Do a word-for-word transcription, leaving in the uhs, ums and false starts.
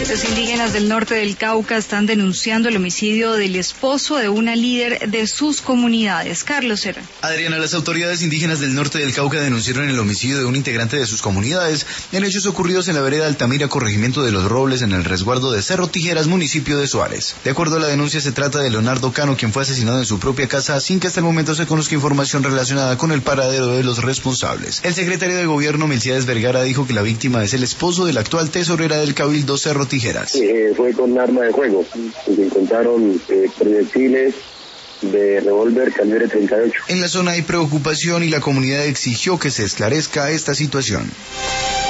Los indígenas del norte del Cauca están denunciando el homicidio del esposo de una líder de sus comunidades. Carlos Herrera. Adriana, las autoridades indígenas del norte del Cauca denunciaron el homicidio de un integrante de sus comunidades en hechos ocurridos en la vereda Altamira, corregimiento de Los Robles, en el resguardo de Cerro Tijeras, municipio de Suárez. De acuerdo a la denuncia, se trata de Leonardo Cano, quien fue asesinado en su propia casa sin que hasta el momento se conozca información relacionada con el paradero de los responsables. El secretario de Gobierno, Milciades Vergara, dijo que la víctima es el esposo de la actual tesorera del Cabildo, Cerro Tijeras. Eh, fue con arma de fuego. Se encontraron eh, proyectiles de revólver calibre treinta y ocho. En la zona hay preocupación y la comunidad exigió que se esclarezca esta situación.